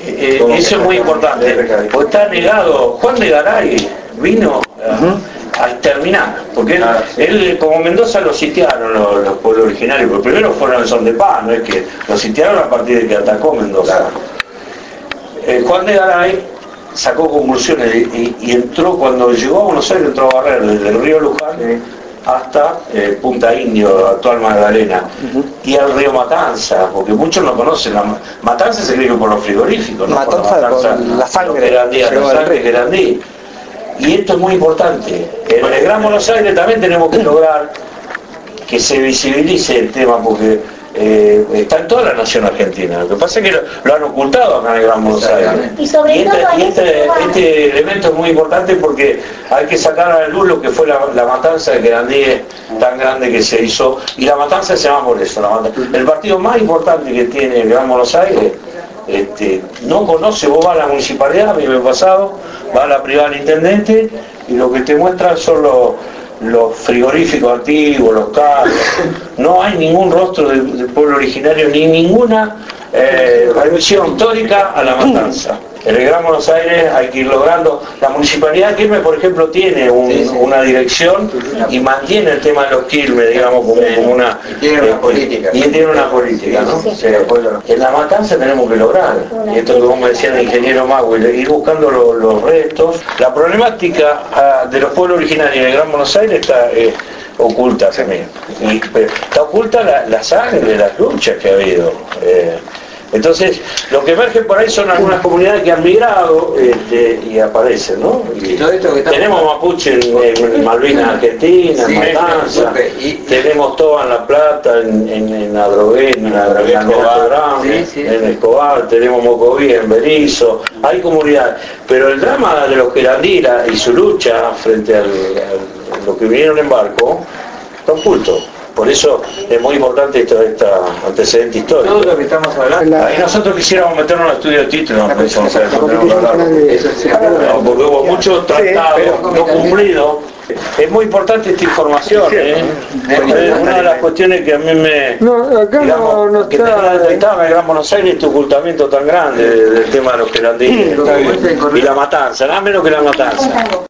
Eso es muy importante, porque está negado. Juan de Garay vino a exterminar, porque él, como Mendoza, lo sitiaron los pueblos originarios, pero primero fueron en son de paz, no es que lo sitiaron a partir de que atacó Mendoza. Juan de Garay sacó convulsiones y entró, cuando llegó a Buenos Aires, entró a barrer desde el río Luján hasta Punta Indio, actual Magdalena, y al río Matanza, porque muchos no conocen. Matanza se cree que por los frigoríficos, ¿no? Matanza con la sangre, la sangre Gerandí. Y esto es muy importante. En el Gran Buenos Aires también tenemos que lograr que se visibilice el tema, porque está en toda la nación argentina. Lo que pasa es que lo han ocultado acá en el Gran Buenos Aires. Y este elemento es muy importante, porque hay que sacar a la luz lo que fue la matanza de Gerandí, tan grande que se hizo. Y la matanza se llama por eso. El partido más importante que tiene el Gran Buenos Aires no conoce. Vos vas a la municipalidad, a mí me ha pasado, vas a la privada del intendente y lo que te muestran son los frigoríficos antiguos, los carros. No hay ningún rostro del pueblo originario, ni ninguna remisión histórica a la matanza. En el Gran Buenos Aires hay que ir logrando. La municipalidad de Quilmes, por ejemplo, tiene una dirección y mantiene el tema de los Quilmes, digamos, como una... Y tiene una política. Y tiene una política, ¿no? En la matanza tenemos que lograr, y esto que vos me decías, el ingeniero Magui, ir buscando los restos. La problemática de los pueblos originarios en el Gran Buenos Aires está oculta también. Está oculta la sangre, las luchas que ha habido. Entonces, lo que emerge por ahí son algunas comunidades que han migrado y aparecen, ¿no? Y todo esto que tenemos mapuche en Malvinas Argentina, en Matanza, tenemos todo en La Plata, en Adrogué, en en Escobar, tenemos Mocoví, en Berizo, hay comunidades. Pero el drama de los querandíes y su lucha frente a los que vinieron en barco está oculto. Por eso es muy importante este antecedente histórico. Todo lo que estamos hablando. Ahí nosotros quisiéramos meternos en estudio de título, no pensamos a porque hubo muchos tratados no cumplidos. Es muy importante esta información, una de las cuestiones que a mí me... que tenía detectada en el Gran Buenos Aires, este ocultamiento tan grande del tema de los querandíes y la matanza, nada menos que la matanza.